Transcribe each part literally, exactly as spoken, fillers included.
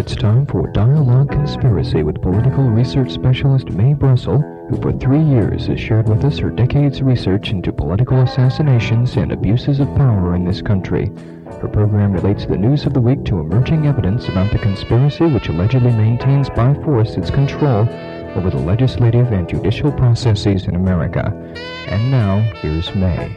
It's time for Dialogue Conspiracy with political research specialist Mae Brussell, who for three years has shared with us her decades of research into political assassinations and abuses of power in this country. Her program relates the news of the week to emerging evidence about the conspiracy which allegedly maintains by force its control over the legislative and judicial processes in America. And now, here's Mae.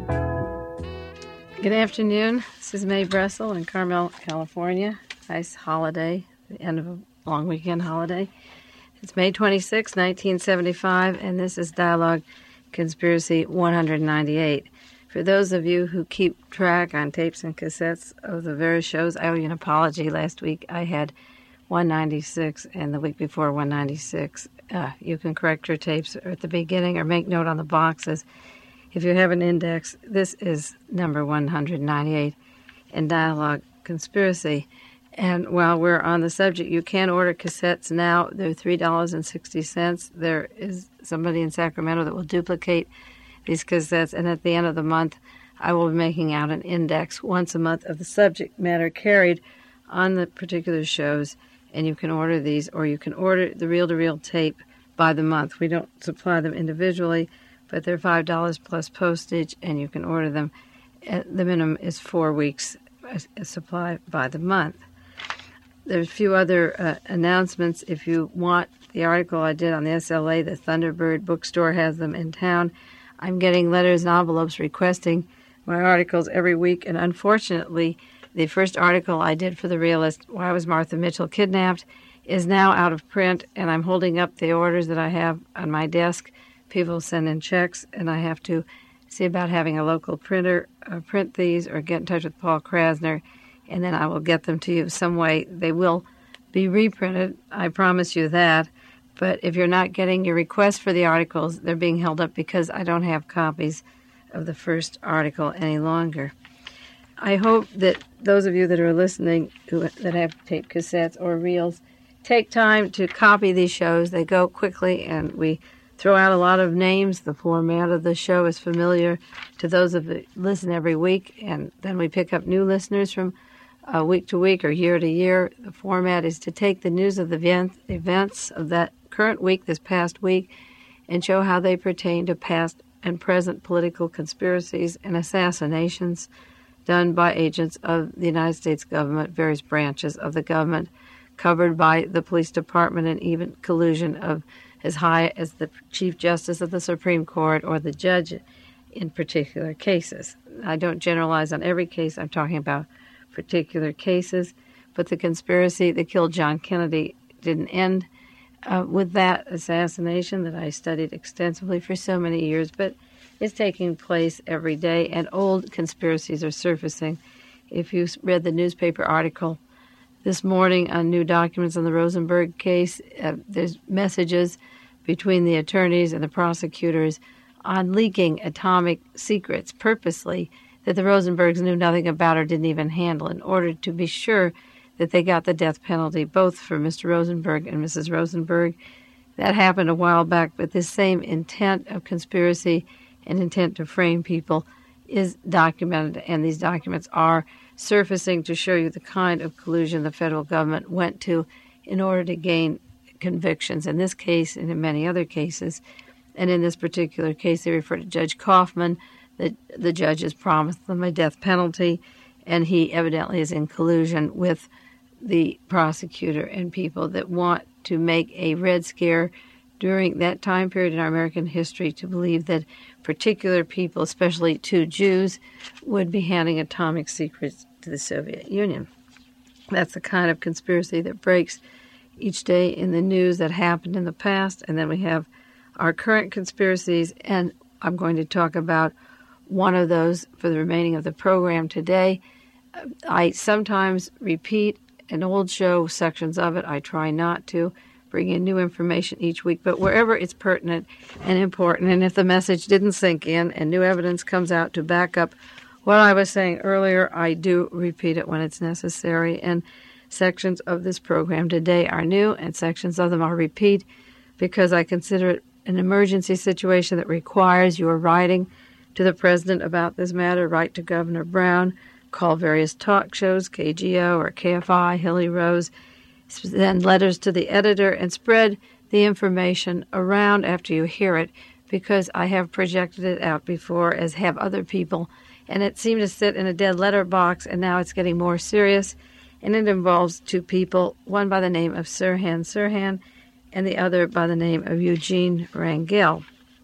Good afternoon. This is Mae Brussell in Carmel, California. Nice holiday, the end of a long weekend holiday. It's May twenty-sixth, nineteen seventy-five, and this is Dialogue Conspiracy one ninety-eight. For those of you who keep track on tapes and cassettes of the various shows, I owe you an apology. Last week I had one ninety-six, and the week before one ninety-six. Uh, you can correct your tapes at the beginning or make note on the boxes. If you have an index, this is number one ninety-eight in Dialogue Conspiracy. And while we're on the subject, you can order cassettes now. They're three dollars and sixty cents. There is somebody in Sacramento that will duplicate these cassettes, and at the end of the month, I will be making out an index once a month of the subject matter carried on the particular shows, and you can order these, or you can order the reel-to-reel tape by the month. We don't supply them individually, but they're five dollars plus postage, and you can order them. The minimum is four weeks supply by the month. There's a few other uh, announcements. If you want the article I did on the S L A, the Thunderbird bookstore has them in town. I'm getting letters and envelopes requesting my articles every week, and unfortunately, the first article I did for The Realist, Why Was Martha Mitchell Kidnapped, is now out of print, and I'm holding up the orders that I have on my desk. People send in checks, and I have to see about having a local printer uh, print these or get in touch with Paul Krasner, and then I will get them to you some way. They will be reprinted, I promise you that. But if you're not getting your requests for the articles, they're being held up because I don't have copies of the first article any longer. I hope that those of you that are listening who that have tape cassettes or reels take time to copy these shows. They go quickly, and we throw out a lot of names. The format of the show is familiar to those of you that listen every week, and then we pick up new listeners from Uh, week to week or year to year. The format is to take the news of the event, events of that current week, this past week, and show how they pertain to past and present political conspiracies and assassinations done by agents of the United States government, various branches of the government, covered by the police department, and even collusion of as high as the Chief Justice of the Supreme Court or the judge in particular cases. I don't generalize on every case. I'm talking about particular cases, but the conspiracy that killed John Kennedy didn't end uh, with that assassination that I studied extensively for so many years, but it's taking place every day, and old conspiracies are surfacing. If you read the newspaper article this morning on new documents on the Rosenberg case, uh, there's messages between the attorneys and the prosecutors on leaking atomic secrets purposely that the Rosenbergs knew nothing about or didn't even handle, in order to be sure that they got the death penalty, both for Mister Rosenberg and Missus Rosenberg. That happened a while back, but this same intent of conspiracy and intent to frame people is documented, and these documents are surfacing to show you the kind of collusion the federal government went to in order to gain convictions. In this case, and in many other cases, and in this particular case, they refer to Judge Kaufman. The, the judge has promised them a death penalty, and he evidently is in collusion with the prosecutor and people that want to make a Red Scare during that time period in our American history to believe that particular people, especially two Jews, would be handing atomic secrets to the Soviet Union. That's the kind of conspiracy that breaks each day in the news that happened in the past, and then we have our current conspiracies, and I'm going to talk about one of those for the remaining of the program today. I sometimes repeat an old show, sections of it. I try not to bring in new information each week, but wherever it's pertinent and important, and if the message didn't sink in and new evidence comes out to back up what I was saying earlier, I do repeat it when it's necessary. And sections of this program today are new, and sections of them are repeat, because I consider it an emergency situation that requires your writing to the president about this matter. Write to Governor Brown, call various talk shows, K G O or K F I, Hilly Rose, send letters to the editor, and spread the information around after you hear it, because I have projected it out before, as have other people, and it seemed to sit in a dead letter box, and now it's getting more serious, and it involves two people, one by the name of Sirhan Sirhan and the other by the name of Eugene Rangel.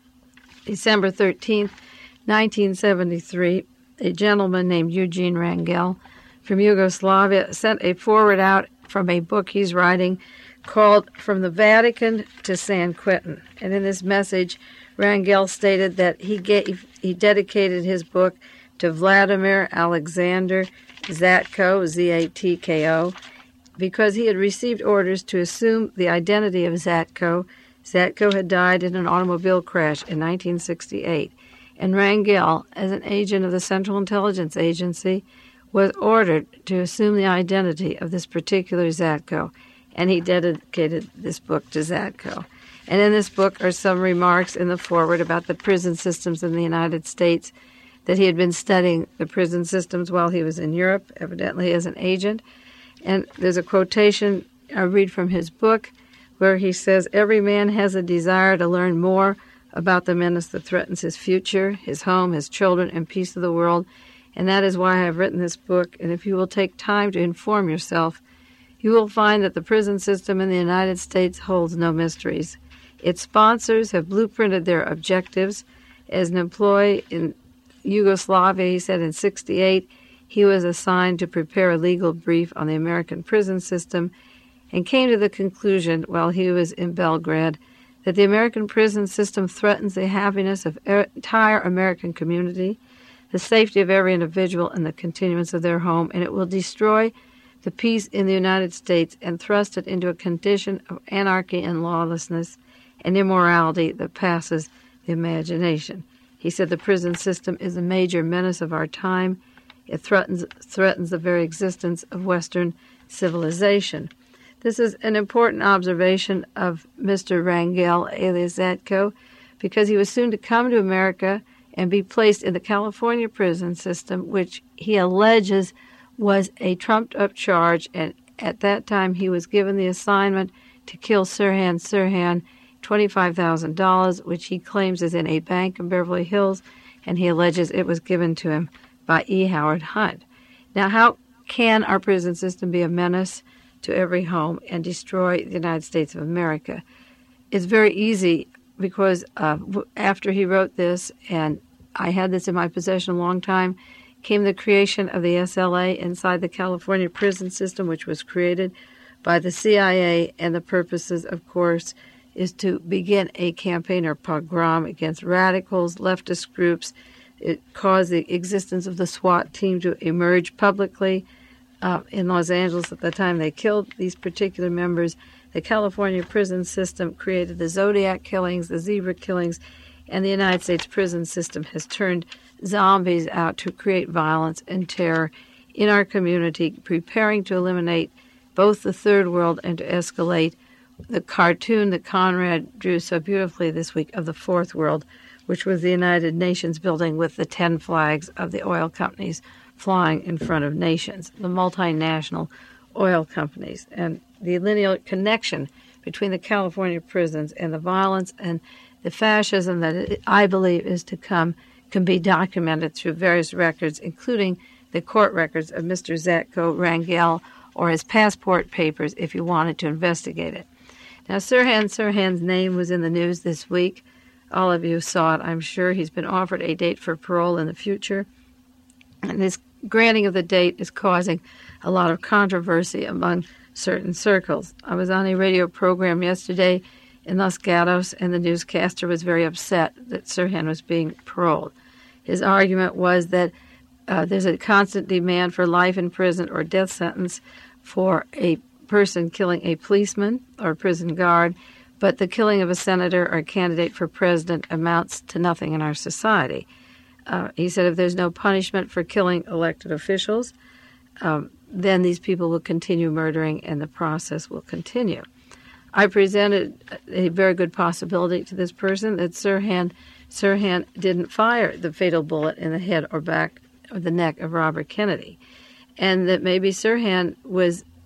December thirteenth, nineteen seventy-three, a gentleman named Eugene Rangel from Yugoslavia sent a forward out from a book he's writing called From the Vatican to San Quentin. And in this message, Rangel stated that he gave, he dedicated his book to Vladimir Alexander Zatko, Z A T K O, because he had received orders to assume the identity of Zatko. Zatko had died in an automobile crash in nineteen sixty-eight, and Rangel, as an agent of the Central Intelligence Agency, was ordered to assume the identity of this particular Zatko, and he dedicated this book to Zatko. And in this book are some remarks in the foreword about the prison systems in the United States, that he had been studying the prison systems while he was in Europe, evidently as an agent. And there's a quotation I read from his book where he says, "Every man has a desire to learn more about the menace that threatens his future, his home, his children, and peace of the world. And that is why I have written this book. And if you will take time to inform yourself, you will find that the prison system in the United States holds no mysteries. Its sponsors have blueprinted their objectives. As an employee in Yugoslavia," he said, in sixty-eight, he was assigned to prepare a legal brief on the American prison system and came to the conclusion while he was in Belgrade that the American prison system threatens the happiness of the entire American community, the safety of every individual, and the continuance of their home, and it will destroy the peace in the United States and thrust it into a condition of anarchy and lawlessness and immorality that passes the imagination. He said the prison system is a major menace of our time. It threatens threatens the very existence of Western civilization. This is an important observation of Mister Rangel, alias Zatko, because he was soon to come to America and be placed in the California prison system, which he alleges was a trumped-up charge, and at that time he was given the assignment to kill Sirhan Sirhan, twenty-five thousand dollars, which he claims is in a bank in Beverly Hills, and he alleges it was given to him by E. Howard Hunt. Now, how can our prison system be a menace to every home and destroy the United States of America? It's very easy, because uh, after he wrote this, and I had this in my possession a long time, came the creation of the S L A inside the California prison system, which was created by the C I A, and the purposes, of course, is to begin a campaign or pogrom against radicals, leftist groups. It caused the existence of the SWAT team to emerge publicly uh, in Los Angeles at the time they killed these particular members. The California prison system created the Zodiac killings, the zebra killings, and the United States prison system has turned zombies out to create violence and terror in our community, preparing to eliminate both the third world and to escalate the cartoon that Conrad drew so beautifully this week of the fourth world, which was the United Nations building with the ten flags of the oil companies flying in front of nations, the multinational oil companies. And the linear connection between the California prisons and the violence and the fascism that it, I believe is to come can be documented through various records, including the court records of Mister Zatko Rangel or his passport papers if you wanted to investigate it. Now, Sirhan Sirhan's name was in the news this week. All of you saw it, I'm sure. He's been offered a date for parole in the future. And this granting of the date is causing a lot of controversy among certain circles. I was on a radio program yesterday in Los Gatos, and the newscaster was very upset that Sirhan was being paroled. His argument was that uh, there's a constant demand for life in prison or death sentence for a person killing a policeman or a prison guard, but the killing of a senator or a candidate for president amounts to nothing in our society. Uh, he said if there's no punishment for killing elected officials, um, then these people will continue murdering and the process will continue. I presented a very good possibility to this person that Sirhan, Sirhan didn't fire the fatal bullet in the head or back or the neck of Robert Kennedy, and that maybe Sirhan was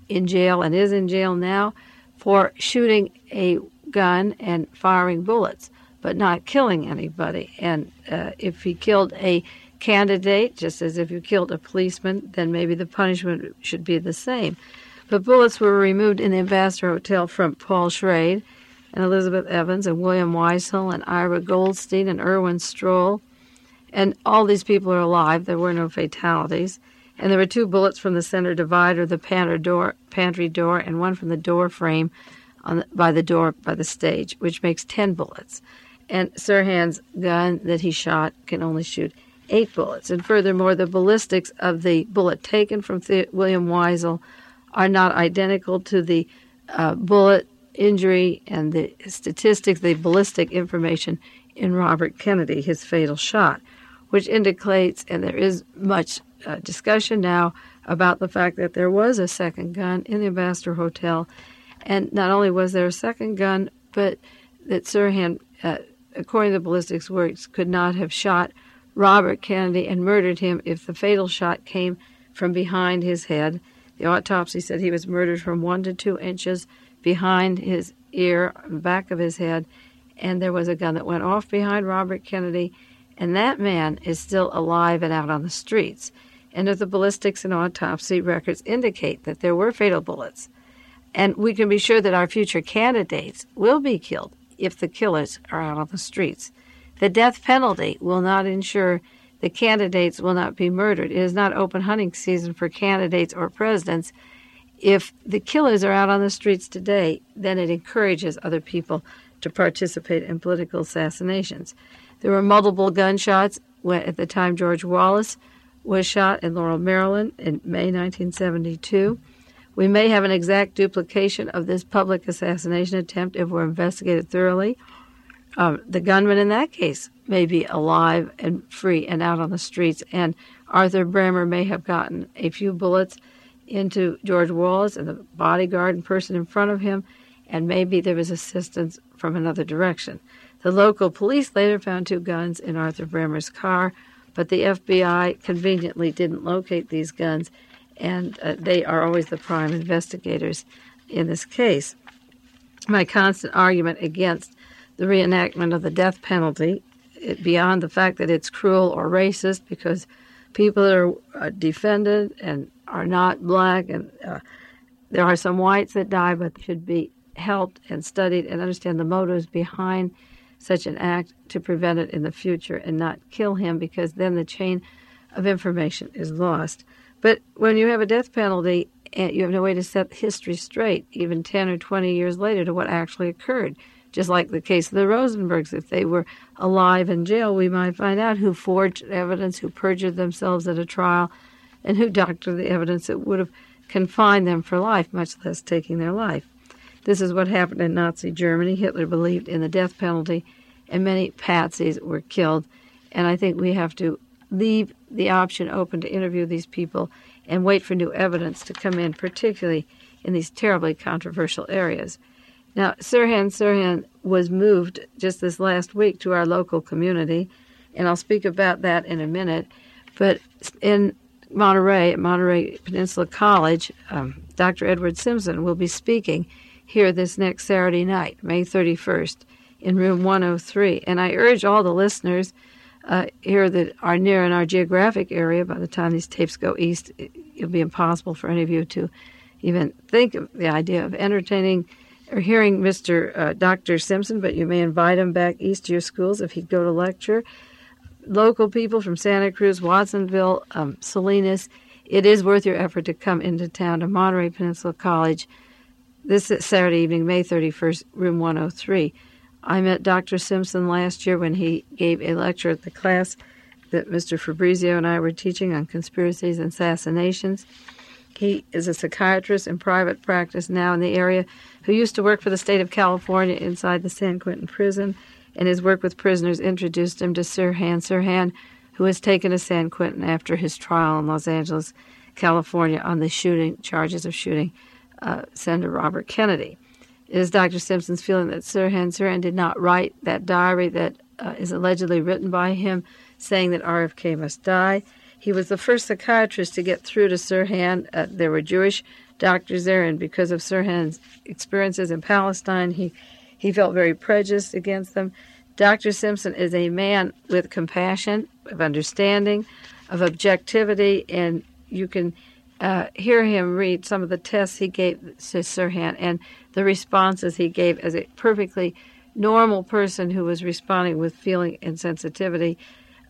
in jail and is in jail now for shooting a gun and firing bullets, but not killing anybody. And uh, if he killed a candidate, just as if you killed a policeman, then maybe the punishment should be the same. But bullets were removed in the Ambassador Hotel from Paul Schrade and Elizabeth Evans and William Weissel and Ira Goldstein and Erwin Stroll. And all these people are alive. There were no fatalities. And there were two bullets from the center divider, the pantry door, pantry door, and one from the door frame on the, by the door by the stage, which makes ten bullets. And Sirhan's gun that he shot can only shoot eight bullets. And furthermore, the ballistics of the bullet taken from the- William Weissel are not identical to the uh, bullet injury and the statistics, the ballistic information in Robert Kennedy, his fatal shot, which indicates, and there is much uh, discussion now about the fact that there was a second gun in the Ambassador Hotel. And not only was there a second gun, but that Sirhan, uh, according to the ballistics works, could not have shot Robert Kennedy and murdered him if the fatal shot came from behind his head. The autopsy said he was murdered from one to two inches behind his ear, back of his head, and there was a gun that went off behind Robert Kennedy, and that man is still alive and out on the streets. And if the ballistics and autopsy records indicate that there were fatal bullets, and we can be sure that our future candidates will be killed if the killers are out on the streets. The death penalty will not ensure the candidates will not be murdered. It is not open hunting season for candidates or presidents. If the killers are out on the streets today, then it encourages other people to participate in political assassinations. There were multiple gunshots when, at the time George Wallace was shot in Laurel, Maryland in May nineteen seventy-two. We may have an exact duplication of this public assassination attempt if we're investigated thoroughly. Um, the gunman in that case may be alive and free and out on the streets, and Arthur Bremer may have gotten a few bullets into George Wallace and the bodyguard and person in front of him, and maybe there was assistance from another direction. The local police later found two guns in Arthur Bremer's car, but the F B I conveniently didn't locate these guns, and uh, they are always the prime investigators in this case. My constant argument against the reenactment of the death penalty, it, beyond the fact that it's cruel or racist, because people are uh, defended and are not black, and uh, there are some whites that die, but should be helped and studied and understand the motives behind such an act to prevent it in the future and not kill him, because then the chain of information is lost. But when you have a death penalty, and you have no way to set history straight, even ten or twenty years later, to what actually occurred. Just like the case of the Rosenbergs, if they were alive in jail, we might find out who forged evidence, who perjured themselves at a trial, and who doctored the evidence that would have confined them for life, much less taking their life. This is what happened in Nazi Germany. Hitler believed in the death penalty, and many patsies were killed. And I think we have to leave the option open to interview these people and wait for new evidence to come in, particularly in these terribly controversial areas. Now, Sirhan Sirhan was moved just this last week to our local community, and I'll speak about that in a minute. But in Monterey, at Monterey Peninsula College, um, Doctor Edward Simpson will be speaking here this next Saturday night, May thirty-first, in room one oh three. And I urge all the listeners uh, here that are near in our geographic area, by the time these tapes go east, it, it'll be impossible for any of you to even think of the idea of entertaining or hearing Mister Uh, Doctor Simpson, but you may invite him back east to your schools if he'd go to lecture. Local people from Santa Cruz, Watsonville, um, Salinas, it is worth your effort to come into town to Monterey Peninsula College this Saturday evening, May thirty-first, room one oh three. I met Doctor Simpson last year when he gave a lecture at the class that Mister Fabrizio and I were teaching on conspiracies and assassinations. He is a psychiatrist in private practice now in the area who used to work for the state of California inside the San Quentin prison, and his work with prisoners introduced him to Sirhan Sirhan, who was taken to San Quentin after his trial in Los Angeles, California, on the shooting charges of shooting uh, Senator Robert Kennedy. It is Doctor Simpson's feeling that Sirhan Sirhan did not write that diary that uh, is allegedly written by him, saying that R F K must die. He was the first psychiatrist to get through to Sirhan. Uh, there were Jewish Doctor Zerin because of Sirhan's experiences in Palestine. He, he felt very prejudiced against them. Doctor Simpson is a man with compassion, of understanding, of objectivity, and you can uh, hear him read some of the tests he gave to Sirhan and the responses he gave as a perfectly normal person who was responding with feeling and sensitivity.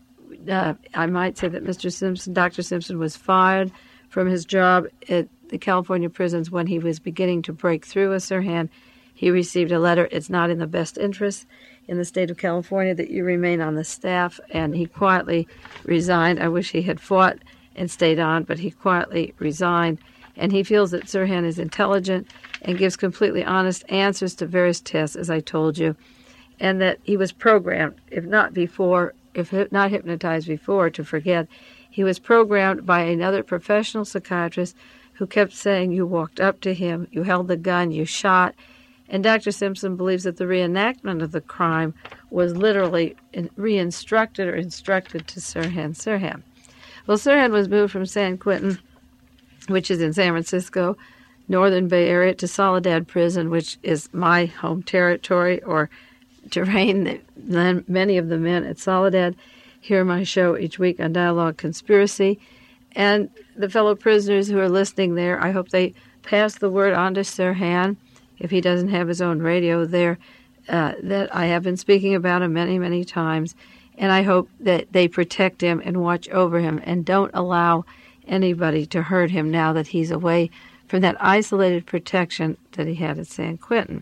Uh, I might say that Mister Simpson, Doctor Simpson, was fired from his job at the California prisons when he was beginning to break through with Sirhan. He received a letter, "It's not in the best interest in the state of California that you remain on the staff," and he quietly resigned. I wish he had fought and stayed on, but he quietly resigned. And he feels that Sirhan is intelligent and gives completely honest answers to various tests, as I told you, and that he was programmed, if not before, if not hypnotized before, to forget. He was programmed by another professional psychiatrist who kept saying, "You walked up to him, you held the gun, you shot." And Doctor Simpson believes that the reenactment of the crime was literally re-instructed or instructed to Sirhan. Sirhan. Well, Sirhan was moved from San Quentin, which is in San Francisco, Northern Bay Area, to Soledad Prison, which is my home territory or terrain that many of the men at Soledad hear my show each week on Dialogue Conspiracy. And the fellow prisoners who are listening there, I hope they pass the word on to Sirhan, if he doesn't have his own radio there, uh, that I have been speaking about him many, many times. And I hope that they protect him and watch over him and don't allow anybody to hurt him now that he's away from that isolated protection that he had at San Quentin.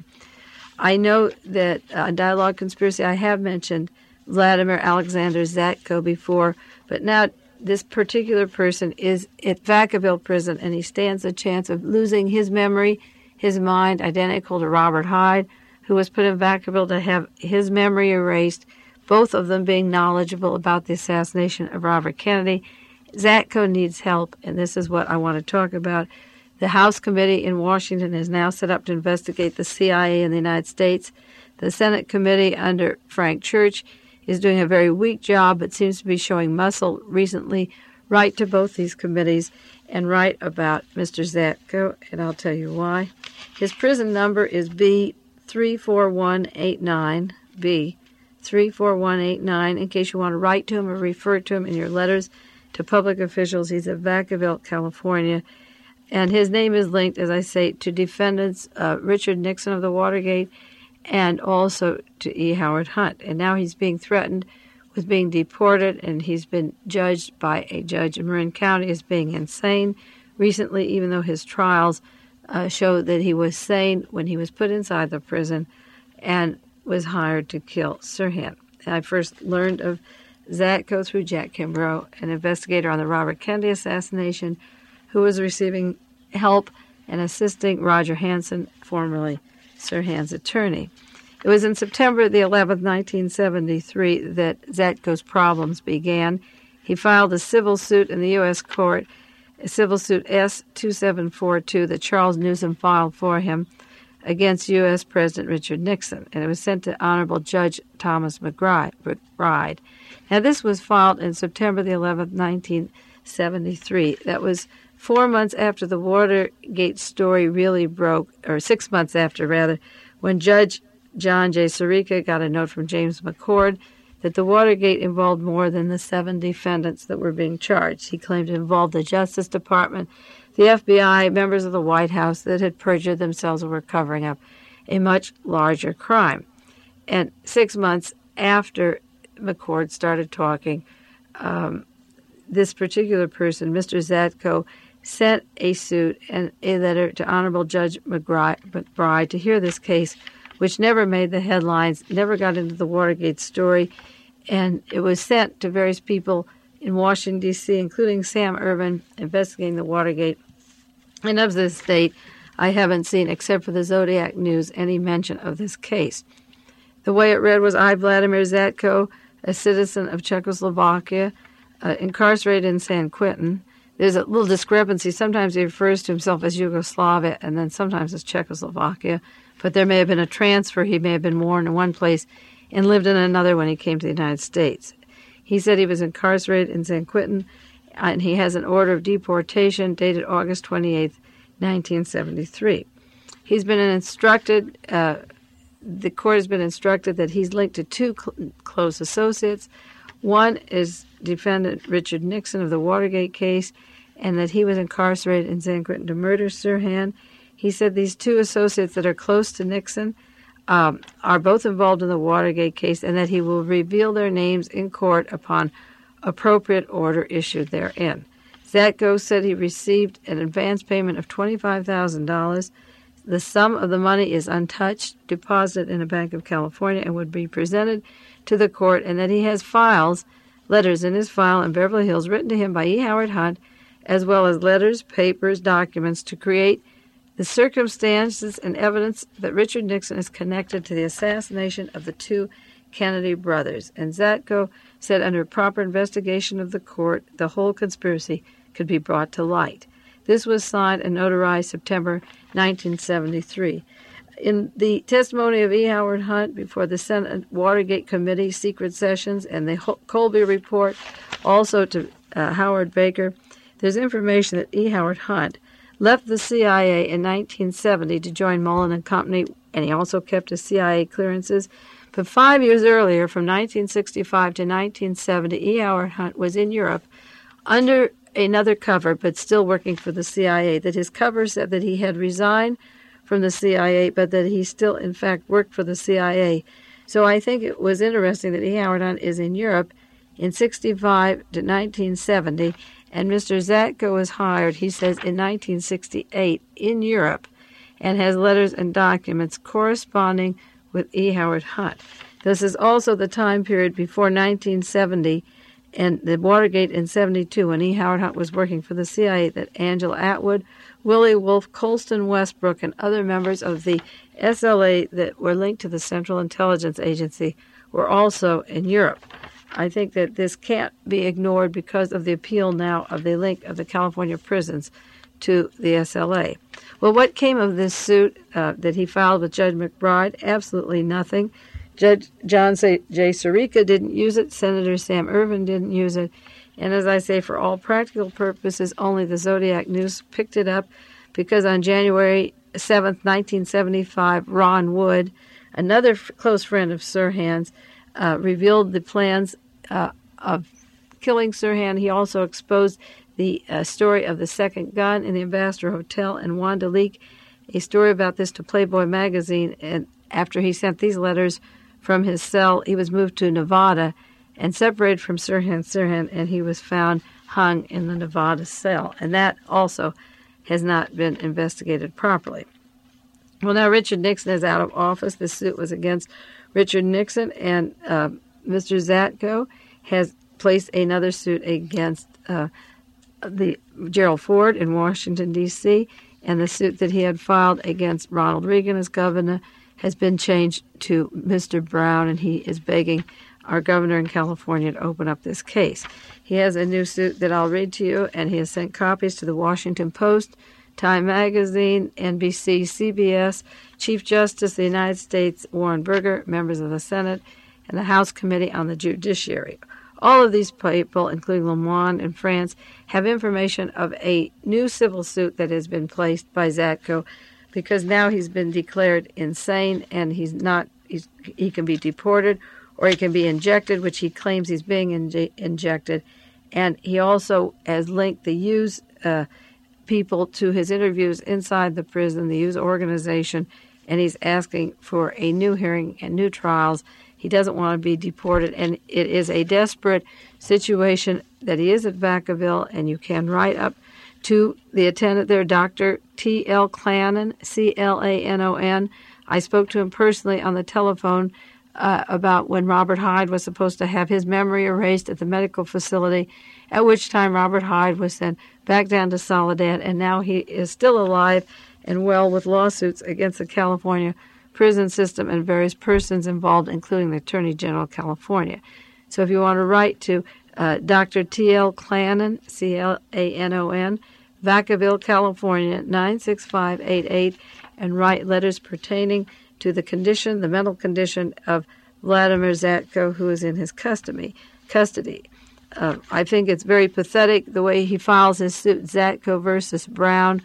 I know that uh, Dialogue Conspiracy, I have mentioned Vladimir Alexander Zatko before, but now this particular person is at Vacaville Prison, and he stands a chance of losing his memory, his mind, identical to Robert Hyde, who was put in Vacaville to have his memory erased, both of them being knowledgeable about the assassination of Robert Kennedy. Zatko needs help, and this is what I want to talk about. The House Committee in Washington is now set up to investigate the C I A in the United States. The Senate Committee under Frank Church is doing a very weak job, but seems to be showing muscle recently. Write to both these committees and write about Mister Zatko, and I'll tell you why. His prison number is B three four one eight nine, B three four one eight nine, in case you want to write to him or refer to him in your letters to public officials. He's at Vacaville, California, and his name is linked, as I say, to defendants uh, Richard Nixon of the Watergate and also to E. Howard Hunt. And now he's being threatened with being deported, and he's been judged by a judge in Marin County as being insane recently, even though his trials uh, show that he was sane when he was put inside the prison and was hired to kill Sirhan. I first learned of Zatko through Jack Kimbrough, an investigator on the Robert Kennedy assassination, who was receiving help and assisting Roger Hansen, formerly Sirhan's attorney. It was in September the eleventh, nineteen seventy-three, that Zatko's problems began. He filed a civil suit in the U S court, civil suit S two seven four two, that Charles Newsom filed for him against U S President Richard Nixon, and it was sent to Honorable Judge Thomas McBride. Now, this was filed in September the eleventh, nineteen seventy-three. That was four months after the Watergate story really broke, or six months after, rather, when Judge John J. Sirica got a note from James McCord that the Watergate involved more than the seven defendants that were being charged. He claimed it involved the Justice Department, the F B I, members of the White House that had perjured themselves and were covering up a much larger crime. And six months after McCord started talking, um, this particular person, Mister Zatko, sent a suit and a letter to Honorable Judge McBride to hear this case, which never made the headlines, never got into the Watergate story, and it was sent to various people in Washington, D C, including Sam Ervin, investigating the Watergate. And of this date, I haven't seen, except for the Zodiac News, any mention of this case. The way it read was, I, Vladimir Zatko, a citizen of Czechoslovakia, uh, incarcerated in San Quentin. There's a little discrepancy. Sometimes he refers to himself as Yugoslavia, and then sometimes as Czechoslovakia. But there may have been a transfer. He may have been born in one place and lived in another when he came to the United States. He said he was incarcerated in San Quentin, and he has an order of deportation dated August twenty-eighth, nineteen seventy-three. He's been instructed, uh, the court has been instructed that he's linked to two cl- close associates. One is defendant Richard Nixon of the Watergate case, and that he was incarcerated in San Quentin to murder Sirhan. He said these two associates that are close to Nixon um, are both involved in the Watergate case, and that he will reveal their names in court upon appropriate order issued therein. Zatko said he received an advance payment of twenty-five thousand dollars. The sum of the money is untouched, deposited in a Bank of California, and would be presented to the court, and that he has files, letters in his file in Beverly Hills written to him by E. Howard Hunt, as well as letters, papers, documents to create the circumstances and evidence that Richard Nixon is connected to the assassination of the two Kennedy brothers. And Zatko said under proper investigation of the court, the whole conspiracy could be brought to light. This was signed and notarized September nineteen seventy-three. In the testimony of E. Howard Hunt before the Senate Watergate Committee secret sessions and the Colby Report, also to uh, Howard Baker, there's information that E. Howard Hunt left the C I A in nineteen seventy to join Mullen and Company, and he also kept his C I A clearances. But five years earlier, from nineteen sixty-five to nineteen seventy, E. Howard Hunt was in Europe under another cover, but still working for the C I A. That his cover said that he had resigned from the C I A, but that he still, in fact, worked for the C I A. So I think it was interesting that E. Howard Hunt is in Europe in sixty-five to nineteen seventy, and Mister Zatko was hired, he says, in nineteen sixty-eight in Europe, and has letters and documents corresponding with E. Howard Hunt. This is also the time period before nineteen seventy and the Watergate in seventy-two, when E. Howard Hunt was working for the C I A, that Angela Atwood, Willie Wolfe, Colston Westbrook, and other members of the S L A that were linked to the Central Intelligence Agency were also in Europe. I think that this can't be ignored because of the appeal now of the link of the California prisons to the S L A. Well, what came of this suit uh, that he filed with Judge McBride? Absolutely nothing. Judge John J. Sirica didn't use it. Senator Sam Ervin didn't use it. And as I say, for all practical purposes, only the Zodiac News picked it up because on January seventh, nineteen seventy-five, Ron Wood, another f- close friend of Sirhan's, uh, revealed the plans uh, of killing Sirhan. He also exposed the uh, story of the second gun in the Ambassador Hotel, and Wanda leaked a story about this to Playboy magazine. And after he sent these letters from his cell, he was moved to Nevada and separated from Sirhan Sirhan, and he was found hung in the Nevada cell. And that also has not been investigated properly. Well, now Richard Nixon is out of office. This suit was against Richard Nixon, and uh, Mister Zatko has placed another suit against uh, the Gerald Ford in Washington, D C, and the suit that he had filed against Ronald Reagan as governor has been changed to Mister Brown, and he is begging our governor in California to open up this case. He has a new suit that I'll read to you, and he has sent copies to the Washington Post, Time Magazine, N B C, C B S, Chief Justice of the United States Warren Burger, members of the Senate, and the House Committee on the Judiciary. All of these people, including Le Monde in France, have information of a new civil suit that has been placed by Zatko, because now he's been declared insane, and he's not. He's, he can be deported, or he can be injected, which he claims he's being inje- injected. And he also has linked the Hughes uh, people to his interviews inside the prison, the Hughes organization, and he's asking for a new hearing and new trials. He doesn't want to be deported, and it is a desperate situation that he is at Vacaville, and you can write up to the attendant there, Doctor T L Clanon, C L A N O N. I spoke to him personally on the telephone uh, about when Robert Hyde was supposed to have his memory erased at the medical facility, at which time Robert Hyde was sent back down to Soledad, and now he is still alive and well with lawsuits against the California prison system and various persons involved, including the Attorney General of California. So if you want to write to uh, Doctor T L Clanon, C L A N O N, Vacaville, California, nine six five eight eight, and write letters pertaining to the condition, the mental condition of Vladimir Zatko, who is in his custody. Custody. Uh, I think it's very pathetic the way he files his suit, Zatko versus Brown,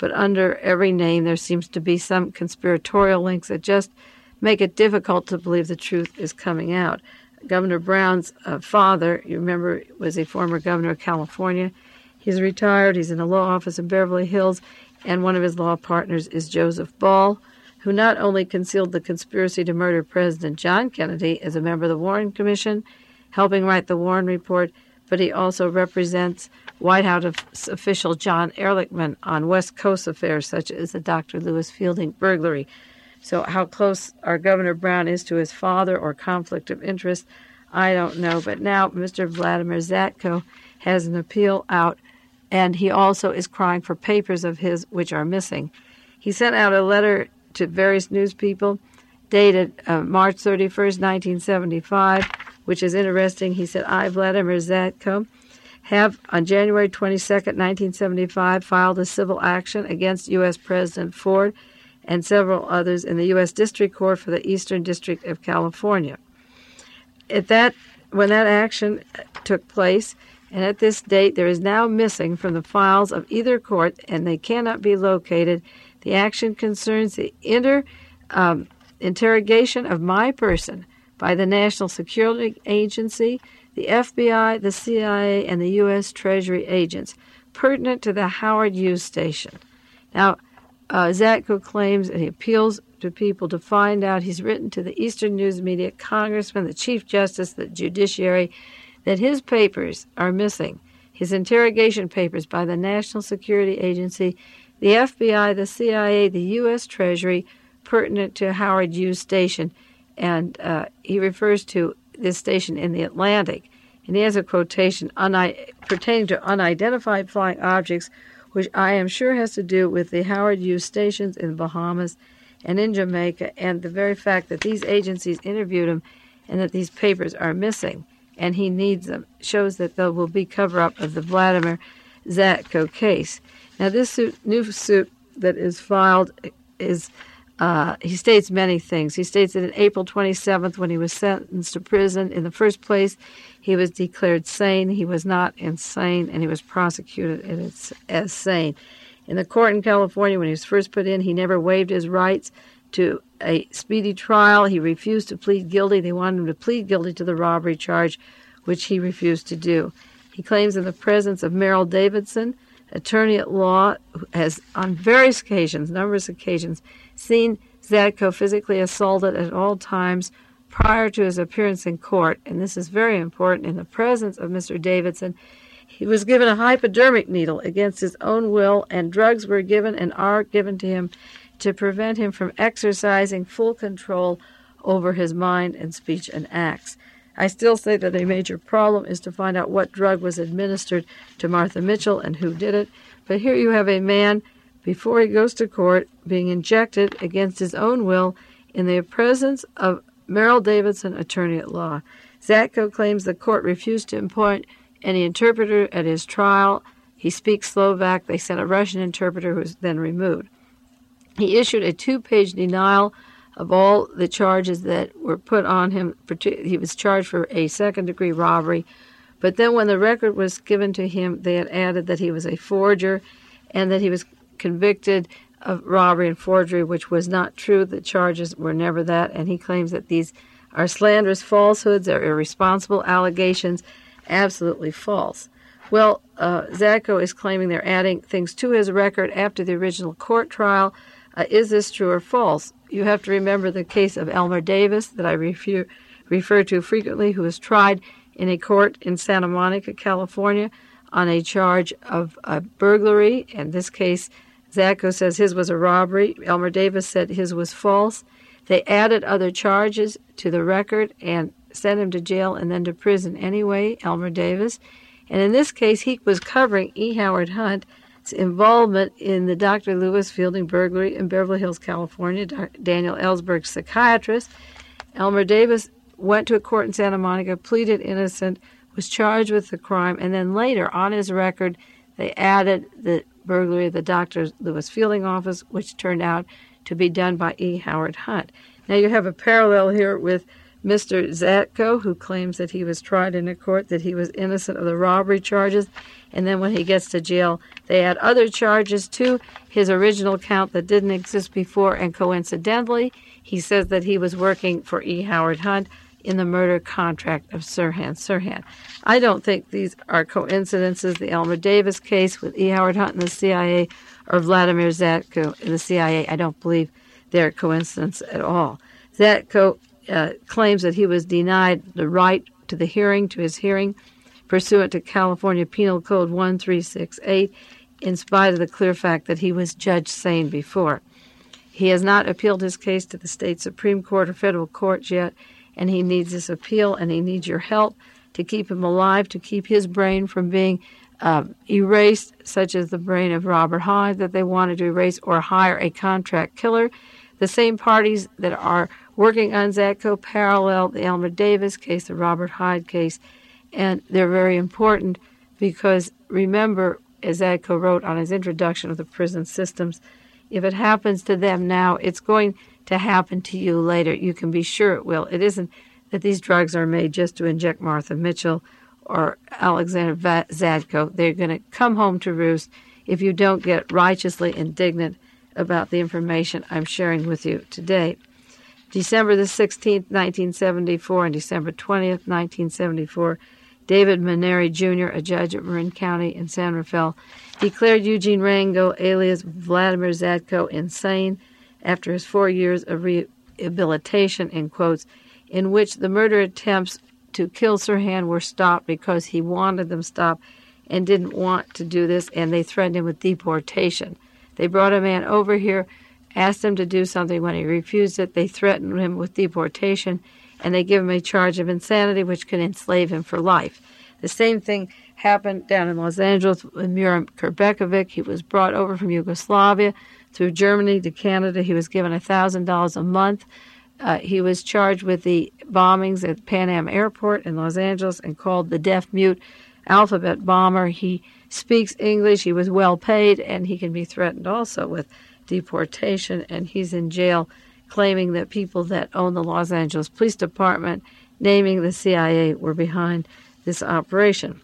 but under every name there seems to be some conspiratorial links that just make it difficult to believe the truth is coming out. Governor Brown's uh, father, you remember, was a former governor of California. He's retired. He's in a law office in Beverly Hills, and one of his law partners is Joseph Ball, who not only concealed the conspiracy to murder President John Kennedy as a member of the Warren Commission, helping write the Warren Report, but he also represents White House official John Ehrlichman on West Coast affairs such as the Doctor Lewis Fielding burglary. So how close our Governor Brown is to his father or conflict of interest, I don't know. But now Mister Vladimir Zatko has an appeal out, and he also is crying for papers of his which are missing. He sent out a letter to various news people dated uh, March thirty-first, nineteen seventy-five, which is interesting. He said, I, Vladimir Zatko, have on January twenty-second, nineteen seventy-five, filed a civil action against U S President Ford and several others in the U S District Court for the Eastern District of California. At that, when that action took place, and at this date, there is now missing from the files of either court, and they cannot be located. The action concerns the inter um, interrogation of my person by the National Security Agency, the F B I, the C I A, and the U S Treasury agents pertinent to the Howard Hughes station. Now, uh, Zatko claims and he appeals to people to find out. He's written to the Eastern News Media, Congressman, the Chief Justice, the Judiciary, that his papers are missing, his interrogation papers by the National Security Agency, the F B I, the C I A, the U S Treasury, pertinent to Howard Hughes Station. And uh, he refers to this station in the Atlantic. And he has a quotation uni- pertaining to unidentified flying objects, which I am sure has to do with the Howard Hughes stations in the Bahamas and in Jamaica, and the very fact that these agencies interviewed him and that these papers are missing, and he needs them, shows that there will be cover-up of the Vladimir Zatko case. Now, this suit, new suit that is filed is, uh, he states many things. He states that on April twenty-seventh, when he was sentenced to prison, in the first place, he was declared sane. He was not insane, and he was prosecuted as, as sane. In the court in California, when he was first put in, he never waived his rights to a speedy trial. He refused to plead guilty. They wanted him to plead guilty to the robbery charge, which he refused to do. He claims in the presence of Merrill Davidson, attorney at law, who has on various occasions, numerous occasions, seen Zatko physically assaulted at all times prior to his appearance in court. And this is very important. In the presence of Mister Davidson, he was given a hypodermic needle against his own will, and drugs were given and are given to him to prevent him from exercising full control over his mind and speech and acts. I still say that a major problem is to find out what drug was administered to Martha Mitchell and who did it. But here you have a man, before he goes to court, being injected against his own will in the presence of Merrill Davidson, attorney at law. Zatko claims the court refused to appoint any interpreter at his trial. He speaks Slovak. They sent a Russian interpreter who was then removed. He issued a two-page denial of all the charges that were put on him. He was charged for a second-degree robbery. But then when the record was given to him, they had added that he was a forger and that he was convicted of robbery and forgery, which was not true. The charges were never that, and he claims that these are slanderous falsehoods, are irresponsible allegations, absolutely false. Well, uh, Zatko is claiming they're adding things to his record after the original court trial. Uh, is this true or false? You have to remember the case of Elmer Davis that I refer, refer to frequently, who was tried in a court in Santa Monica, California, on a charge of uh, burglary. In this case, Zatko says his was a robbery. Elmer Davis said his was false. They added other charges to the record and sent him to jail and then to prison anyway, Elmer Davis. And in this case, he was covering E. Howard Hunt's involvement in the Doctor Lewis Fielding burglary in Beverly Hills, California. Daniel Ellsberg, psychiatrist. Elmer Davis went to a court in Santa Monica, pleaded innocent, was charged with the crime, and then later on his record, they added the burglary of the Doctor Lewis Fielding office, which turned out to be done by E. Howard Hunt. Now you have a parallel here with Mister Zatko, who claims that he was tried in a court, that he was innocent of the robbery charges, and then when he gets to jail, they add other charges to his original count that didn't exist before, and coincidentally, he says that he was working for E. Howard Hunt in the murder contract of Sirhan Sirhan. I don't think these are coincidences. The Elmer Davis case with E. Howard Hunt and the C I A, or Vladimir Zatko and the C I A, I don't believe they're coincidence at all. Zatko uh, claims that he was denied the right to the hearing, to his hearing, pursuant to California Penal Code one three six eight, in spite of the clear fact that he was judge sane before. He has not appealed his case to the state Supreme Court or federal courts yet, and he needs this appeal, and he needs your help to keep him alive, to keep his brain from being uh, erased, such as the brain of Robert Hyde that they wanted to erase, or hire a contract killer. The same parties that are working on Zatko parallel the Elmer Davis case, the Robert Hyde case, and they're very important because, remember, as Zatko wrote on his introduction of the prison systems, if it happens to them now, it's going to happen to you later. You can be sure it will. It isn't that these drugs are made just to inject Martha Mitchell or Alexander Zatko. They're going to come home to roost if you don't get righteously indignant about the information I'm sharing with you today. December the sixteenth, nineteen seventy-four, and December twentieth, nineteen seventy-four, David Maneri, Junior, a judge at Marin County in San Rafael, declared Eugene Rango, alias Vladimir Zatko, insane after his four years of rehabilitation, in quotes, in which the murder attempts to kill Sirhan were stopped because he wanted them stopped and didn't want to do this, and they threatened him with deportation. They brought a man over here, asked him to do something. When he refused it, they threatened him with deportation, and they give him a charge of insanity, which could enslave him for life. The same thing happened down in Los Angeles with Muram Kurbekovic. He was brought over from Yugoslavia through Germany to Canada. He was given one thousand dollars a month. Uh, he was charged with the bombings at Pan Am Airport in Los Angeles and called the deaf-mute alphabet bomber. He speaks English. He was well paid, and he can be threatened also with deportation, and he's in jail claiming that people that own the Los Angeles Police Department, naming the C I A, were behind this operation.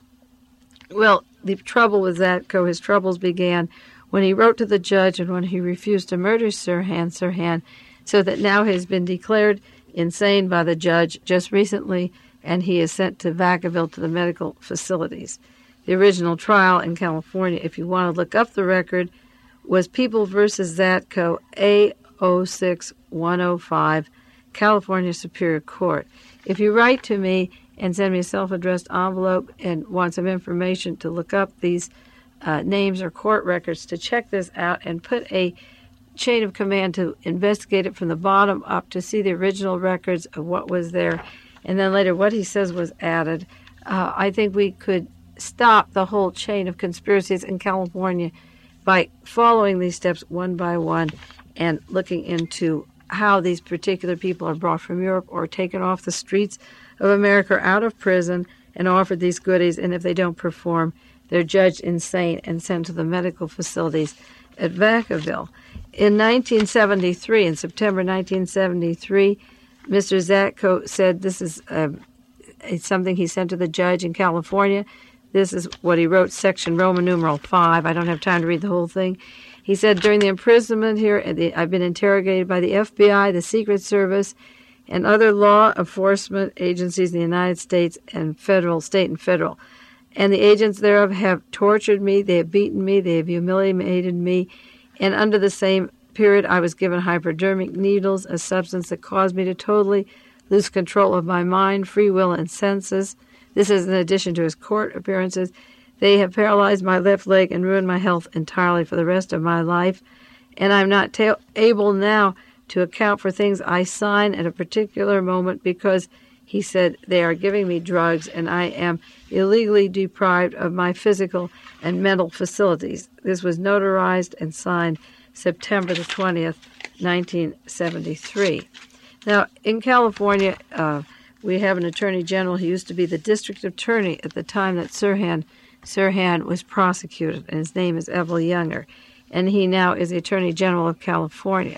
Well, the trouble with Zatko, his troubles began when he wrote to the judge and when he refused to murder Sirhan Sirhan, so that now he has been declared insane by the judge just recently, and he is sent to Vacaville to the medical facilities. The original trial in California, if you want to look up the record, was People versus Zatko, A zero six one zero five, California Superior Court. If you write to me and send me a self-addressed envelope and want some information to look up these uh, names or court records, to check this out and put a chain of command to investigate it from the bottom up to see the original records of what was there, and then later what he says was added, uh, I think we could stop the whole chain of conspiracies in California by following these steps one by one and looking into how these particular people are brought from Europe or taken off the streets of America or out of prison and offered these goodies, and if they don't perform, they're judged insane and sent to the medical facilities at Vacaville. In nineteen seventy-three, in September nineteen seventy-three, Mister Zatko said this is uh, it's something he sent to the judge in California. This is what he wrote, section Roman numeral five. I don't have time to read the whole thing. He said, during the imprisonment here, I've been interrogated by the F B I, the Secret Service, and other law enforcement agencies in the United States and federal, state and federal. And the agents thereof have tortured me, they have beaten me, they have humiliated me, and under the same period I was given hypodermic needles, a substance that caused me to totally lose control of my mind, free will, and senses. This is in addition to his court appearances. They have paralyzed my left leg and ruined my health entirely for the rest of my life, and I'm not ta- able now to account for things I sign at a particular moment because, he said, they are giving me drugs and I am illegally deprived of my physical and mental facilities. This was notarized and signed September the twentieth, nineteen seventy-three. Now, in California, uh, we have an attorney general. He used to be the district attorney at the time that Sirhan Sirhan was prosecuted, and his name is Evel Younger, and he now is the Attorney General of California.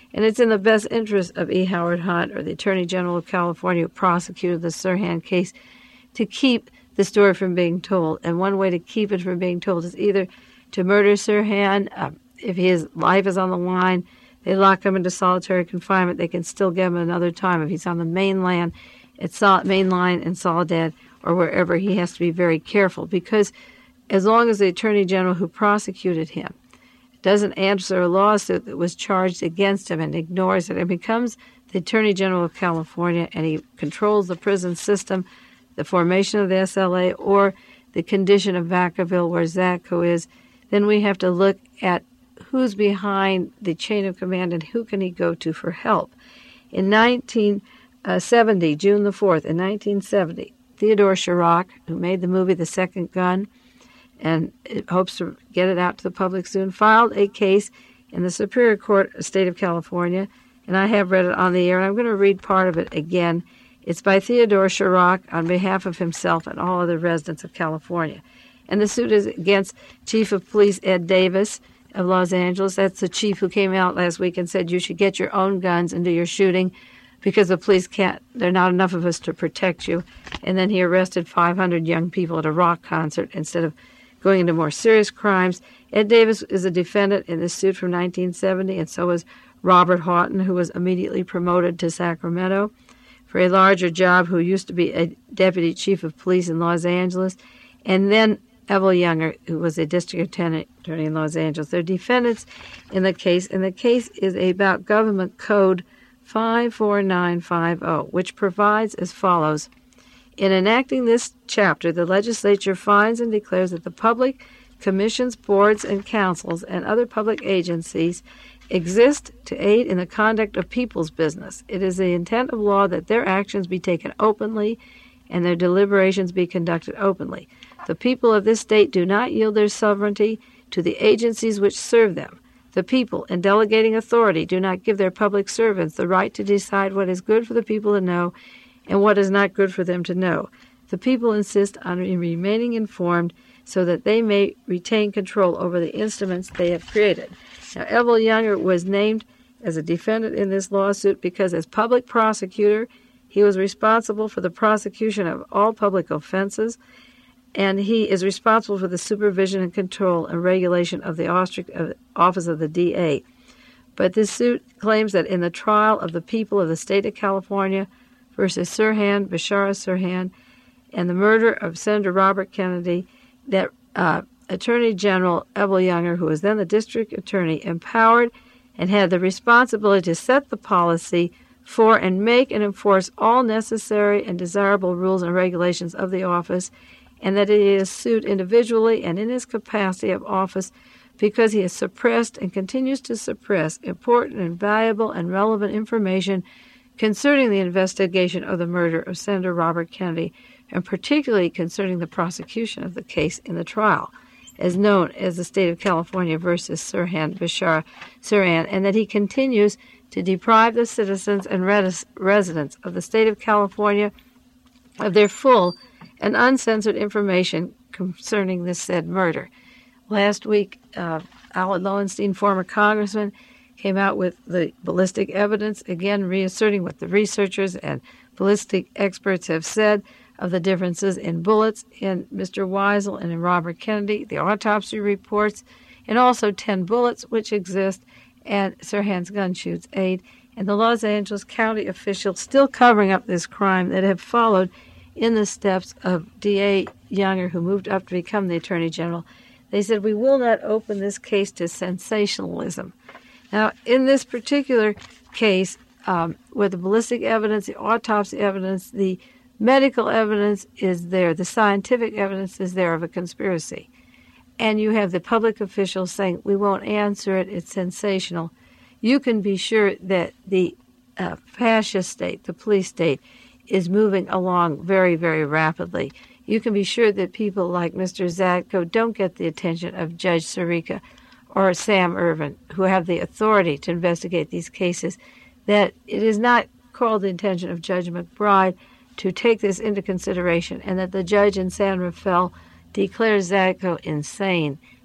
And it's in the best interest of E. Howard Hunt, or the Attorney General of California, who prosecuted the Sirhan case, to keep the story from being told. And one way to keep it from being told is either to murder Sirhan. Uh, if his life is on the line, they lock him into solitary confinement. They can still get him another time. If he's on the mainland, at Sol- mainline in Soledad, or wherever, he has to be very careful, because as long as the Attorney General who prosecuted him doesn't answer a lawsuit that was charged against him and ignores it and becomes the Attorney General of California, and he controls the prison system, the formation of the S L A, or the condition of Vacaville where Zatko is, then we have to look at who's behind the chain of command and who can he go to for help. In nineteen seventy, June the fourth, in nineteen seventy, Theodore Chirac, who made the movie The Second Gun, and it hopes to get it out to the public soon, filed a case in the Superior Court of the State of California, and I have read it on the air, and I'm going to read part of it again. It's by Theodore Chirac on behalf of himself and all other residents of California. And the suit is against Chief of Police Ed Davis of Los Angeles. That's the chief who came out last week and said you should get your own guns and do your shooting because the police can't, there are not enough of us to protect you. And then he arrested five hundred young people at a rock concert instead of going into more serious crimes. Ed Davis is a defendant in this suit from nineteen seventy, and so is Robert Houghton, who was immediately promoted to Sacramento for a larger job, who used to be a deputy chief of police in Los Angeles, and then Evel Younger, who was a district attorney in Los Angeles. They're defendants in the case, and the case is about Government Code five four nine five zero, which provides as follows. In enacting this chapter, the legislature finds and declares that the public, commissions, boards, and councils, and other public agencies exist to aid in the conduct of people's business. It is the intent of law that their actions be taken openly and their deliberations be conducted openly. The people of this state do not yield their sovereignty to the agencies which serve them. The people, in delegating authority, do not give their public servants the right to decide what is good for the people to know and what is not good for them to know. The people insist on remaining informed so that they may retain control over the instruments they have created. Now, Evel Younger was named as a defendant in this lawsuit because as public prosecutor, he was responsible for the prosecution of all public offenses, and he is responsible for the supervision and control and regulation of the office of the D A. But this suit claims that in the trial of the people of the state of California versus Sirhan, Bashara Sirhan, and the murder of Senator Robert Kennedy, that uh, Attorney General Evel Younger, who was then the district attorney, empowered and had the responsibility to set the policy for and make and enforce all necessary and desirable rules and regulations of the office, and that he is sued individually and in his capacity of office because he has suppressed and continues to suppress important and valuable and relevant information concerning the investigation of the murder of Senator Robert Kennedy, and particularly concerning the prosecution of the case in the trial, as known as the State of California versus Sirhan Bashara Sirhan, and that he continues to deprive the citizens and res- residents of the State of California of their full and uncensored information concerning this said murder. Last week, uh, Alan Lowenstein, former congressman, came out with the ballistic evidence, again reasserting what the researchers and ballistic experts have said of the differences in bullets in Mister Weisel and in Robert Kennedy, the autopsy reports, and also ten bullets which exist at Sirhan's gun shoots aid, and the Los Angeles County officials still covering up this crime that have followed in the steps of D A Younger, who moved up to become the Attorney General. They said, we will not open this case to sensationalism. Now, in this particular case, um, where the ballistic evidence, the autopsy evidence, the medical evidence is there, the scientific evidence is there of a conspiracy, and you have the public officials saying, we won't answer it, it's sensational, you can be sure that the uh, fascist state, the police state, is moving along very, very rapidly. You can be sure that people like Mister Zatko don't get the attention of Judge Sirica or Sam Ervin, who have the authority to investigate these cases, that it is not called the intention of Judge McBride to take this into consideration, and that the judge in San Rafael declares Zatko insane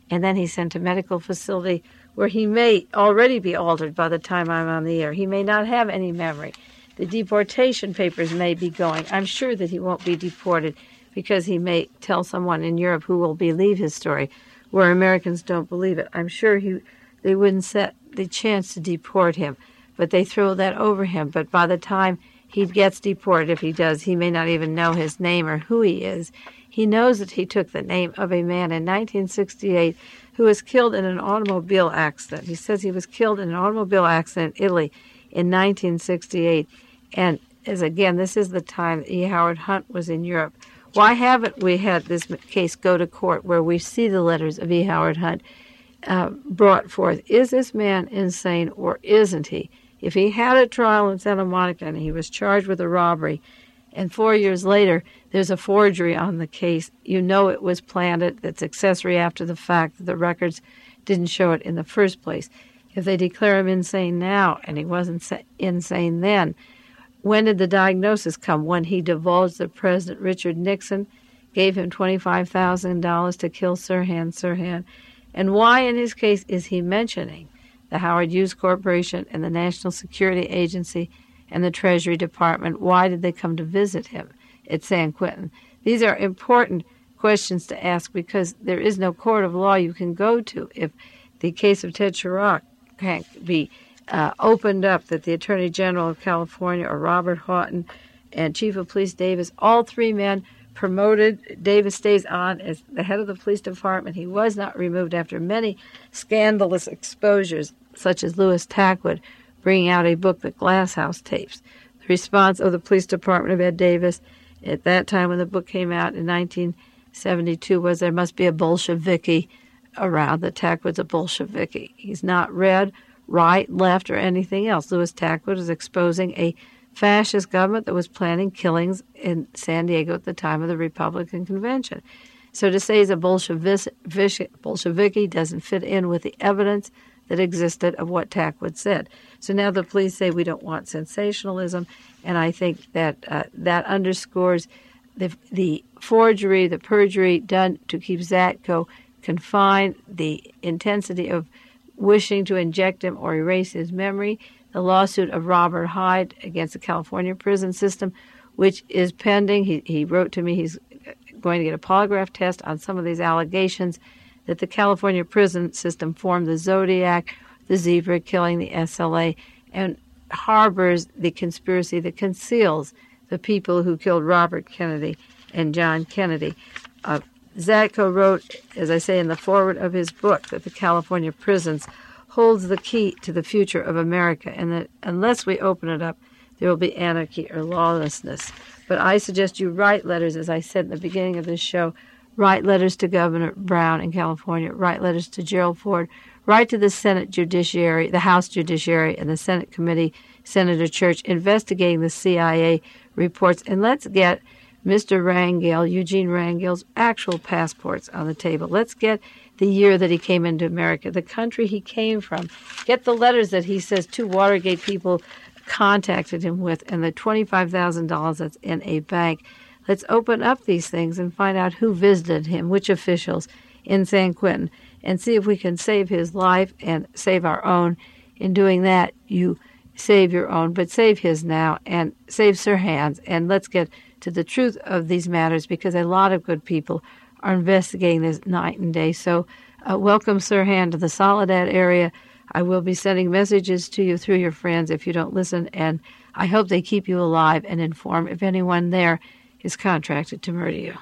and then he's sent to a medical facility where he may already be altered by the time I'm on the air. He may not have any memory. The deportation papers may be going. I'm sure that he won't be deported because he may tell someone in Europe who will believe his story, where Americans don't believe it. I'm sure he they wouldn't set the chance to deport him, but they throw that over him. But by the time he gets deported, if he does, he may not even know his name or who he is. He knows that he took the name of a man in nineteen sixty-eight who was killed in an automobile accident. He says he was killed in an automobile accident in Italy in nineteen sixty-eight. And as again, this is the time that E. Howard Hunt was in Europe. Why haven't we had this case go to court where we see the letters of E. Howard Hunt uh, brought forth? Is this man insane or isn't he? If he had a trial in Santa Monica and he was charged with a robbery, and four years later there's a forgery on the case, you know it was planted, that's accessory after the fact, that the records didn't show it in the first place. If they declare him insane now and he wasn't insane then, when did the diagnosis come? When he divulged that President Richard Nixon gave him twenty-five thousand dollars to kill Sirhan Sirhan. And why in his case is he mentioning the Howard Hughes Corporation and the National Security Agency and the Treasury Department? Why did they come to visit him at San Quentin? These are important questions to ask because there is no court of law you can go to if the case of Ted Chirac can't be uh, opened up, that the Attorney General of California or Robert Houghton and Chief of Police Davis, all three men promoted. Davis stays on as the head of the police department. He was not removed after many scandalous exposures, such as Louis Tackwood bringing out a book, The Glass House Tapes. The response of the police department of Ed Davis at that time when the book came out in nineteen seventy-two was there must be a Bolsheviki around, that Tackwood's a Bolsheviki. He's not red, right, left, or anything else. Louis Tackwood is exposing a fascist government that was planning killings in San Diego at the time of the Republican Convention. So to say he's a Bolshevik, Bolsheviki doesn't fit in with the evidence that existed of what Tackwood said. So now the police say we don't want sensationalism, and I think that uh, that underscores the, the forgery, the perjury done to keep Zatko confined, the intensity of wishing to inject him or erase his memory, the lawsuit of Robert Hyde against the California prison system, which is pending. He, he wrote to me he's going to get a polygraph test on some of these allegations that the California prison system formed the Zodiac, the Zebra, killing the S L A, and harbors the conspiracy that conceals the people who killed Robert Kennedy and John Kennedy. Uh, Zatko wrote, as I say in the foreword of his book, that the California prisons holds the key to the future of America, and that unless we open it up, there will be anarchy or lawlessness. But I suggest you write letters, as I said in the beginning of this show, write letters to Governor Brown in California, write letters to Gerald Ford, write to the Senate Judiciary, the House Judiciary, and the Senate Committee, Senator Church, investigating the C I A reports, and let's get Mister Rangel, Eugene Rangel's actual passports on the table. Let's get the year that he came into America, the country he came from. Get the letters that he says two Watergate people contacted him with, and the twenty-five thousand dollars that's in a bank. Let's open up these things and find out who visited him, which officials in San Quentin, and see if we can save his life and save our own. In doing that, you save your own, but save his now and save Sirhan's. And let's get to the truth of these matters, because a lot of good people are investigating this night and day. So uh, welcome Sirhan to the Soledad area. I will be sending messages to you through your friends if you don't listen, and I hope they keep you alive and informed if anyone there is contracted to murder you.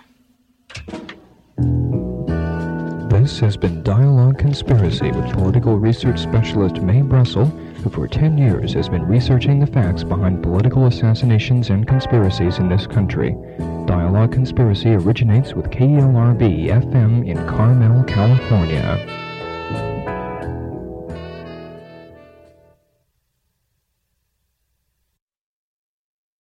This has been Dialogue Conspiracy with political research specialist Mae Brussel, who for ten years has been researching the facts behind political assassinations and conspiracies in this country. Dialogue Conspiracy originates with K E L R B F M in Carmel, California.